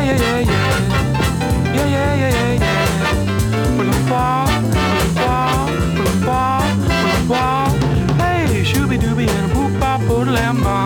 yeah, yeah, yeah. Yeah, yeah, yeah, yeah, yeah. Pull up wall, pull up wall, pull up wall, pull up wall. Hey, shooby dooby and a boop bop, put a lamb on.